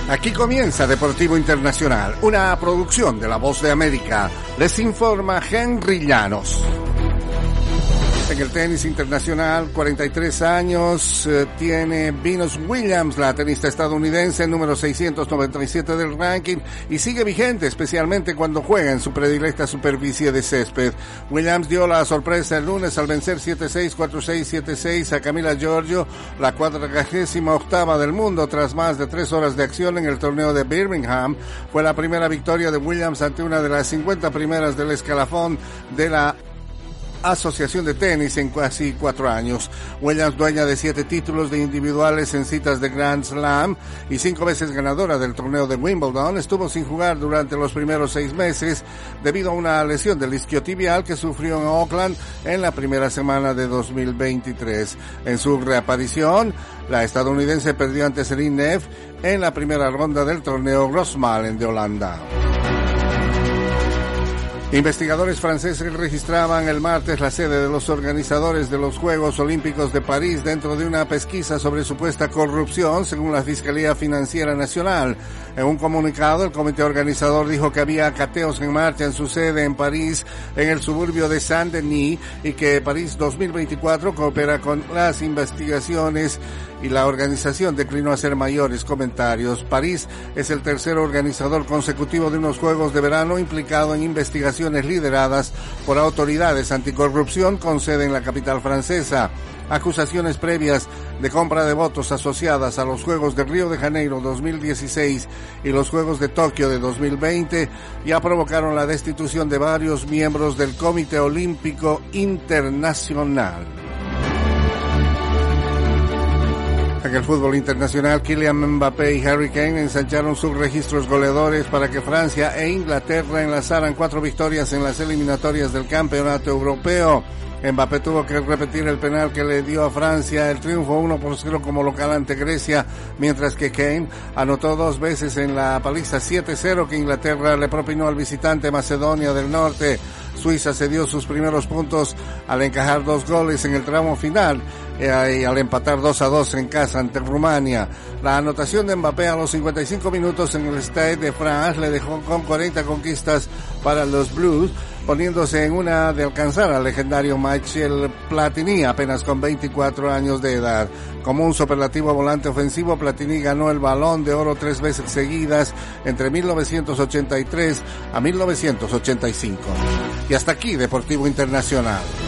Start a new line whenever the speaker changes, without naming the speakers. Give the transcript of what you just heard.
Aquí comienza Deportivo Internacional, una producción de La Voz de América. Les informa Henry Llanos. En el tenis internacional, 43 años, tiene Venus Williams, la tenista estadounidense, número 697 del ranking, y sigue vigente, especialmente cuando juega en su predilecta superficie de césped. Williams dio la sorpresa el lunes al vencer 7-6, 4-6, 7-6 a Camila Giorgio, la 48ª del mundo, tras más de 3 horas de acción en el torneo de Birmingham. Fue la primera victoria de Williams ante una de las 50 primeras del escalafón de la Asociación de Tenis en casi 4 años. Williams, dueña de 7 títulos de individuales en citas de Grand Slam y 5 veces ganadora del torneo de Wimbledon, estuvo sin jugar durante los primeros 6 meses debido a una lesión del isquiotibial que sufrió en Auckland en la primera semana de 2023. En su reaparición, la estadounidense perdió ante Serena Neff en la primera ronda del torneo Rosmalen de Holanda. Investigadores franceses registraban el martes la sede de los organizadores de los Juegos Olímpicos de París dentro de una pesquisa sobre supuesta corrupción, según la Fiscalía Financiera Nacional. En un comunicado, el comité organizador dijo que había cateos en marcha en su sede en París, en el suburbio de Saint-Denis, y que París 2024 coopera con las investigaciones, y la organización declinó hacer mayores comentarios. París es el tercer organizador consecutivo de unos Juegos de Verano implicado en investigaciones lideradas por autoridades anticorrupción con sede en la capital francesa. Acusaciones previas de compra de votos asociadas a los Juegos de Río de Janeiro 2016 y los Juegos de Tokio de 2020 ya provocaron la destitución de varios miembros del Comité Olímpico Internacional. En el fútbol internacional, Kylian Mbappé y Harry Kane ensancharon sus registros goleadores para que Francia e Inglaterra enlazaran 4 victorias en las eliminatorias del Campeonato Europeo. Mbappé tuvo que repetir el penal que le dio a Francia el triunfo 1-0 como local ante Grecia, mientras que Kane anotó 2 veces en la paliza 7-0 que Inglaterra le propinó al visitante Macedonia del Norte. Suiza cedió sus primeros puntos al encajar 2 goles en el tramo final y al empatar 2-2 en casa ante Rumania. La anotación de Mbappé a los 55 minutos en el Stade de France le dejó con 40 conquistas para los Blues, poniéndose en una de alcanzar al legendario Michel Platini, apenas con 24 años de edad. Como un superlativo volante ofensivo, Platini ganó el Balón de Oro 3 veces seguidas entre 1983 a 1985. Y hasta aquí, Deportivo Internacional.